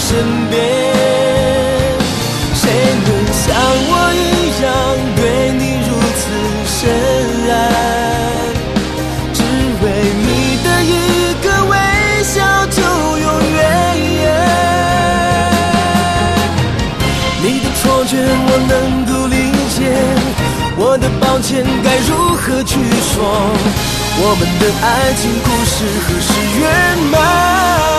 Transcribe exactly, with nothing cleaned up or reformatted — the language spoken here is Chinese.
身边。谁能像我一样对你如此深爱，只为你的一个微笑就永远。你的错觉我能够理解，我的抱歉该如何去说？我们的爱情故事何时圆满？